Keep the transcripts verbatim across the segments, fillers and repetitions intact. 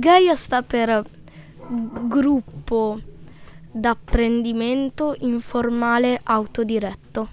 Gaia sta per gruppo d'apprendimento informale autodiretto.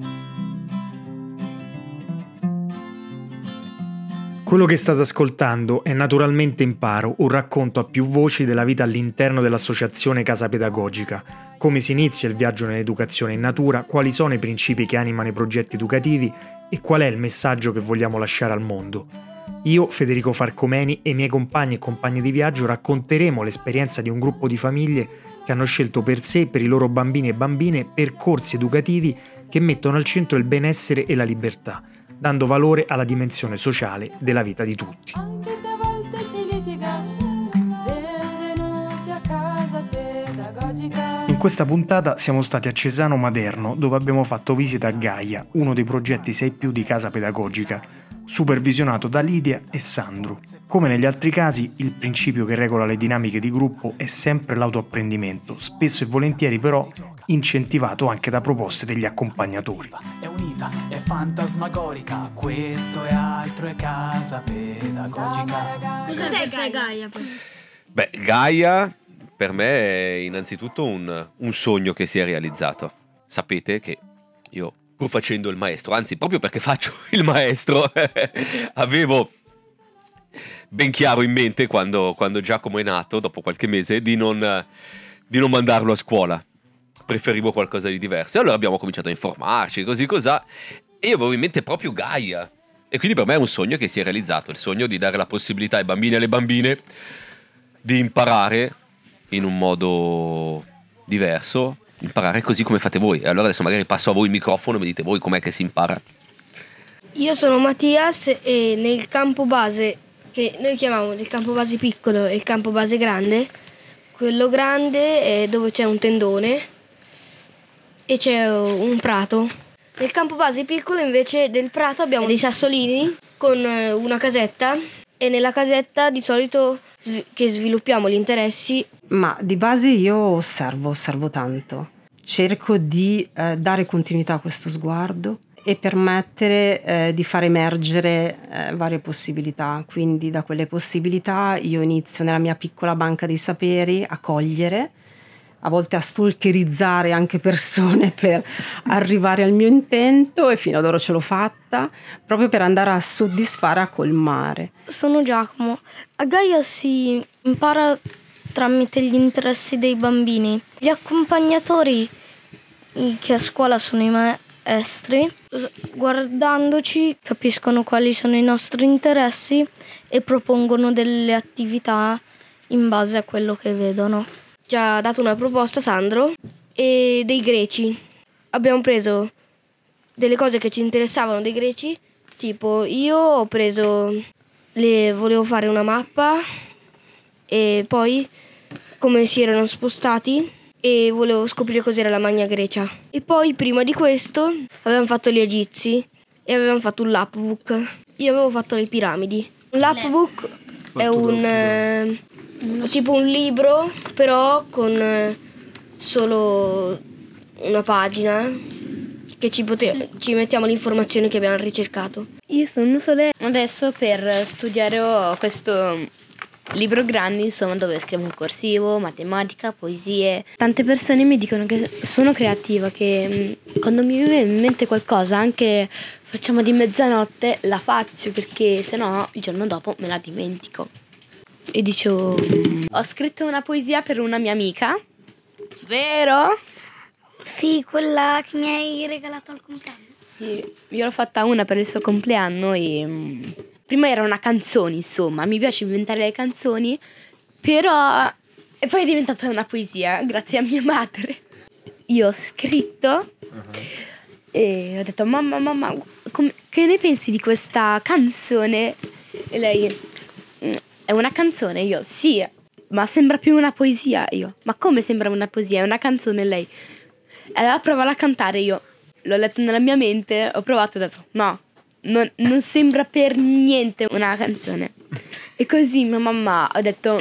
Quello che state ascoltando è Naturalmente Imparo, un racconto a più voci della vita all'interno dell'associazione Casa Pedagogica. Come si inizia il viaggio nell'educazione in natura, quali sono i principi che animano i progetti educativi e qual è il messaggio che vogliamo lasciare al mondo. Io, Federico Farcomeni e i miei compagni e compagni di viaggio racconteremo l'esperienza di un gruppo di famiglie che hanno scelto per sé e per i loro bambini e bambine percorsi educativi che mettono al centro il benessere e la libertà, dando valore alla dimensione sociale della vita di tutti. Anche se a volte si litiga, benvenuti a Casa Pedagogica. In questa puntata siamo stati a Cesano Maderno, dove abbiamo fatto visita a Gaia, uno dei progetti sei più di Casa Pedagogica, supervisionato da Lidia e Sandro. Come negli altri casi, il principio che regola le dinamiche di gruppo è sempre l'autoapprendimento, spesso e volentieri però incentivato anche da proposte degli accompagnatori. È unita, è fantasmagorica, questo è altro, è Casa Pedagogica. Cos'è Gaia? Gaia? Beh, Gaia per me è innanzitutto un, un sogno che si è realizzato. Sapete che io, pur facendo il maestro, anzi proprio perché faccio il maestro, avevo ben chiaro in mente quando, quando Giacomo è nato, dopo qualche mese, di non, di non mandarlo a scuola. Preferivo qualcosa di diverso. E allora abbiamo cominciato a informarci, così cos'ha, e io avevo in mente proprio Gaia. E quindi per me è un sogno che si è realizzato, il sogno di dare la possibilità ai bambini e alle bambine di imparare in un modo diverso, imparare così come fate voi. E allora adesso magari passo a voi il microfono e mi dite voi com'è che si impara. Io sono Mattias e nel campo base, che noi chiamiamo il campo base piccolo e il campo base grande, quello grande è dove c'è un tendone e c'è un prato. Nel campo base piccolo invece del prato abbiamo dei sassolini con una casetta e nella casetta di solito che sviluppiamo gli interessi. Ma di base io osservo, osservo tanto. Cerco di eh, dare continuità a questo sguardo e permettere eh, di far emergere eh, varie possibilità. Quindi da quelle possibilità io inizio nella mia piccola banca dei saperi a cogliere, a volte a stalkerizzare anche persone per arrivare al mio intento, e fino ad ora ce l'ho fatta, proprio per andare a soddisfare, a colmare. Sono Giacomo. A Gaia si impara tramite gli interessi dei bambini. Gli accompagnatori che a scuola sono i maestri, guardandoci capiscono quali sono i nostri interessi e propongono delle attività in base a quello che vedono. Ci ha dato una proposta Sandro e dei greci. Abbiamo preso delle cose che ci interessavano dei greci, tipo io ho preso le volevo fare una mappa e poi come si erano spostati e volevo scoprire cos'era la Magna Grecia. E poi prima di questo avevamo fatto gli egizi e avevamo fatto un lapbook. Io avevo fatto le piramidi. Un lapbook è un eh, tipo un libro, però con eh, solo una pagina che ci, pote- ci mettiamo le informazioni che abbiamo ricercato. Io sono Sole adesso per studiare ho questo libro grande, insomma, dove scrivo in corsivo, matematica, poesie. Tante persone mi dicono che sono creativa, che mh, quando mi viene in mente qualcosa, anche facciamo di mezzanotte, la faccio, perché sennò il giorno dopo me la dimentico. E dicevo, ho scritto una poesia per una mia amica, vero? Sì, quella che mi hai regalato al compleanno. Sì, io l'ho fatta una per il suo compleanno e mh, prima era una canzone, insomma, mi piace inventare le canzoni, però e poi è diventata una poesia grazie a mia madre. Io ho scritto uh-huh. e ho detto mamma, mamma, com- che ne pensi di questa canzone? E lei, è una canzone? Io, sì, ma sembra più una poesia. Io, ma come sembra una poesia? È una canzone. Lei, allora provala a cantare. Io l'ho letto nella mia mente, ho provato e ho detto no, non, non sembra per niente una canzone. E così mia mamma ha detto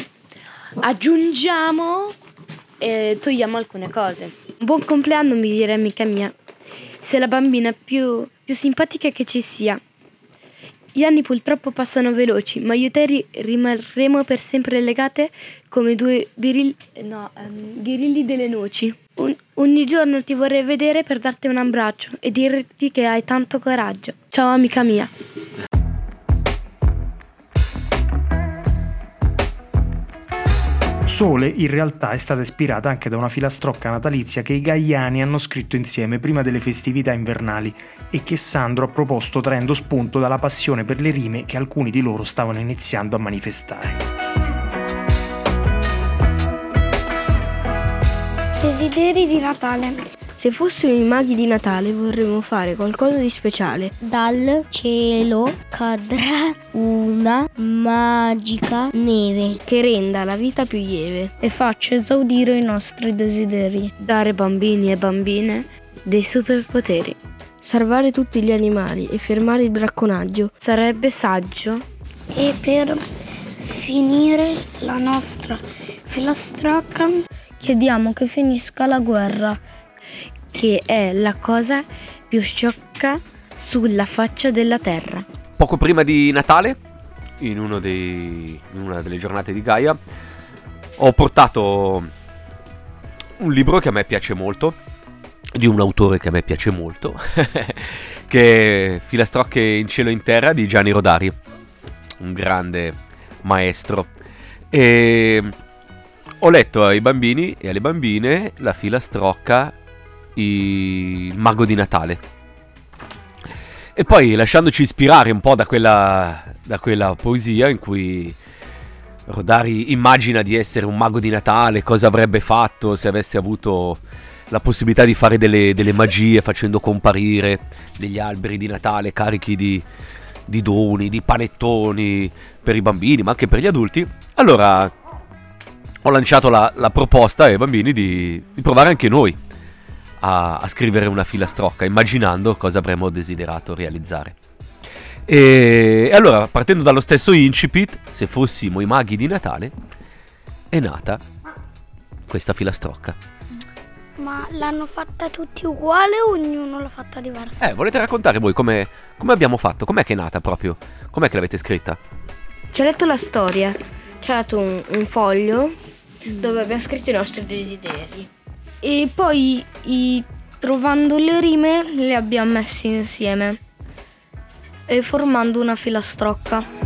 aggiungiamo e togliamo alcune cose. Buon compleanno, mi direi amica mia, sei la bambina più, più simpatica che ci sia. Gli anni purtroppo passano veloci, ma io e te rimarremo per sempre legate come due birilli, no, um, ghirilli delle noci. Un, ogni giorno ti vorrei vedere per darti un abbraccio e dirti che hai tanto coraggio. Ciao amica mia. Sole in realtà è stata ispirata anche da una filastrocca natalizia che i gaiani hanno scritto insieme prima delle festività invernali e che Sandro ha proposto traendo spunto dalla passione per le rime che alcuni di loro stavano iniziando a manifestare. Desideri di Natale. Se fossimo i maghi di Natale vorremmo fare qualcosa di speciale. Dal cielo cadrà una magica neve che renda la vita più lieve e faccia esaudire i nostri desideri. Dare bambini e bambine dei superpoteri. Salvare tutti gli animali e fermare il bracconaggio. Sarebbe saggio. E per finire la nostra filastrocca chiediamo che finisca la guerra, che è la cosa più sciocca sulla faccia della terra. Poco prima di Natale, in, uno dei, in una delle giornate di Gaia, ho portato un libro che a me piace molto, di un autore che a me piace molto, che è Filastrocche in cielo e in terra di Gianni Rodari, un grande maestro. E ho letto ai bambini e alle bambine la filastrocca Il Mago di Natale. E poi, lasciandoci ispirare un po' da quella, da quella poesia in cui Rodari immagina di essere un mago di Natale, cosa avrebbe fatto se avesse avuto la possibilità di fare delle, delle magie facendo comparire degli alberi di Natale carichi di, di doni, di panettoni per i bambini, ma anche per gli adulti. Allora ho lanciato la, la proposta ai bambini di, di provare anche noi a, a scrivere una filastrocca, immaginando cosa avremmo desiderato realizzare. E, e allora, partendo dallo stesso incipit, se fossimo i maghi di Natale, è nata questa filastrocca. Ma l'hanno fatta tutti uguale o ognuno l'ha fatta diversa? Eh, volete raccontare voi come, come abbiamo fatto? Com'è che è nata proprio? Com'è che l'avete scritta? Ci ha letto la storia, ci ha dato un, un foglio dove abbiamo scritto i nostri desideri e poi i, trovando le rime le abbiamo messe insieme e formando una filastrocca.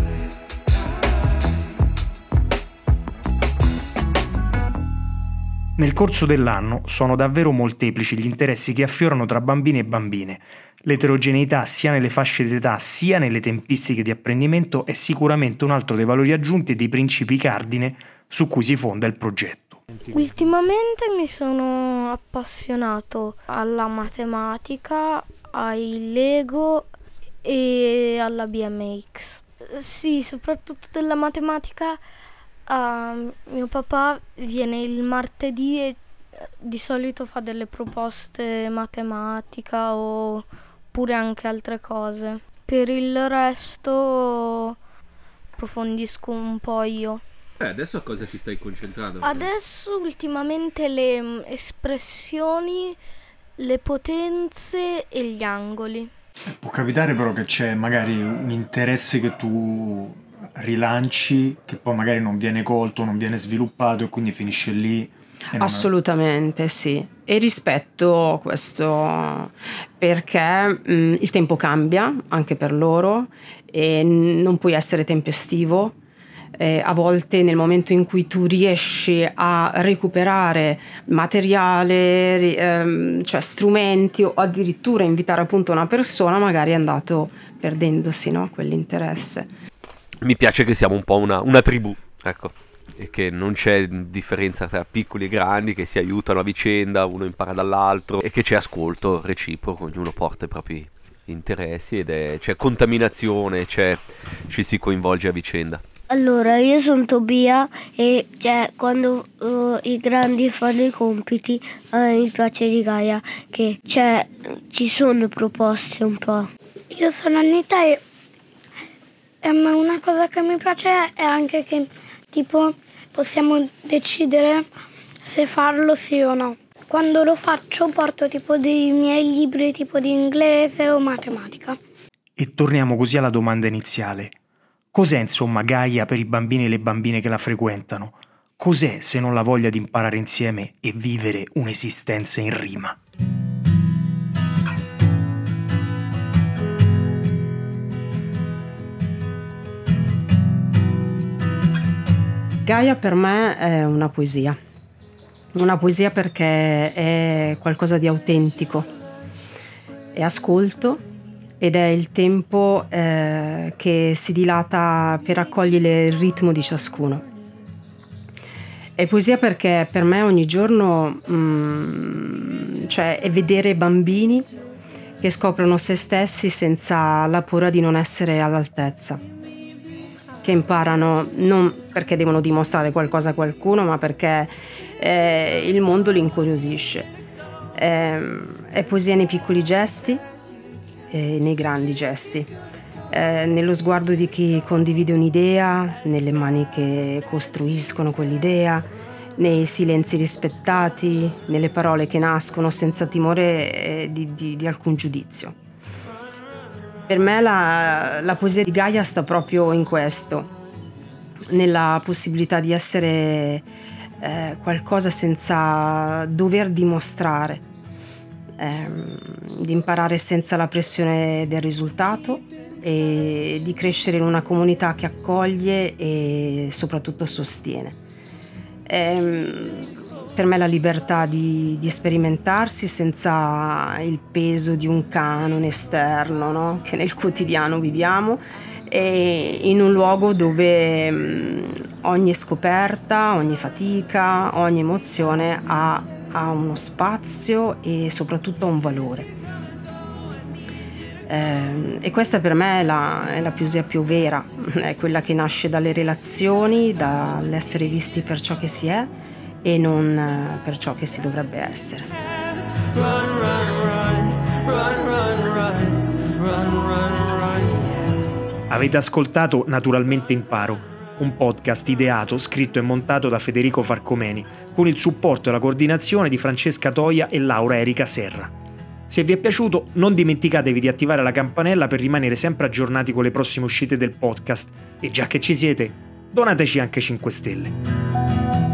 Nel corso dell'anno sono davvero molteplici gli interessi che affiorano tra bambini e bambine. L'eterogeneità sia nelle fasce d'età sia nelle tempistiche di apprendimento è sicuramente un altro dei valori aggiunti e dei principi cardine su cui si fonda il progetto. Ultimamente mi sono appassionato alla matematica, ai Lego e alla B M X. Sì, soprattutto della matematica. Uh, mio papà viene il martedì e di solito fa delle proposte matematica oppure anche altre cose. Per il resto approfondisco un po' io. Eh, adesso a cosa ti stai concentrando? Adesso ultimamente le mm, espressioni, le potenze e gli angoli. Può capitare però che c'è magari un interesse che tu rilanci che poi magari non viene colto, non viene sviluppato e quindi finisce lì. Assolutamente sì, e rispetto questo perché mh, il tempo cambia anche per loro e non puoi essere tempestivo. Eh, a volte nel momento in cui tu riesci a recuperare materiale, ri- ehm, cioè strumenti o addirittura invitare appunto una persona, magari è andato perdendosi, no? Quell'interesse. Mi piace che siamo un po' una, una tribù, ecco, e che non c'è differenza tra piccoli e grandi, che si aiutano a vicenda, uno impara dall'altro e che c'è ascolto reciproco, ognuno porta i propri interessi ed è, c'è contaminazione, c'è, ci si coinvolge a vicenda. Allora, io sono Tobia e cioè, quando uh, i grandi fanno i compiti, a me mi piace di Gaia che cioè, ci sono proposte un po'. Io sono Anita e um, una cosa che mi piace è anche che tipo possiamo decidere se farlo sì o no. Quando lo faccio porto tipo dei miei libri tipo di inglese o matematica. E torniamo così alla domanda iniziale. Cos'è insomma Gaia per i bambini e le bambine che la frequentano? Cos'è se non la voglia di imparare insieme e vivere un'esistenza in rima? Gaia per me è una poesia. Una poesia perché è qualcosa di autentico. È ascolto ed è il tempo eh, che si dilata per accogliere il ritmo di ciascuno. È poesia perché per me ogni giorno mm, cioè è vedere bambini che scoprono se stessi senza la paura di non essere all'altezza, che imparano non perché devono dimostrare qualcosa a qualcuno, ma perché eh, il mondo li incuriosisce. Eh, è poesia nei piccoli gesti e nei grandi gesti, eh, nello sguardo di chi condivide un'idea, nelle mani che costruiscono quell'idea, nei silenzi rispettati, nelle parole che nascono senza timore eh, di, di, di alcun giudizio. Per me la, la poesia di Gaia sta proprio in questo, nella possibilità di essere eh, qualcosa senza dover dimostrare, ehm, di imparare senza la pressione del risultato e di crescere in una comunità che accoglie e soprattutto sostiene. Ehm, per me la libertà di, di sperimentarsi senza il peso di un canone esterno, no? Che nel quotidiano viviamo, e in un luogo dove mh, ogni scoperta, ogni fatica, ogni emozione ha, ha uno spazio e soprattutto un valore. Eh, e questa per me è la, è la poesia più vera, è quella che nasce dalle relazioni, dall'essere visti per ciò che si è e non per ciò che si dovrebbe essere. Run, run, run, run, run, run, run, run. Avete ascoltato Naturalmente Imparo, un podcast ideato, scritto e montato da Federico Farcomeni, con il supporto e la coordinazione di Francesca Toia e Laura Erika Serra. Se vi è piaciuto, non dimenticatevi di attivare la campanella per rimanere sempre aggiornati con le prossime uscite del podcast e già che ci siete, donateci anche cinque stelle.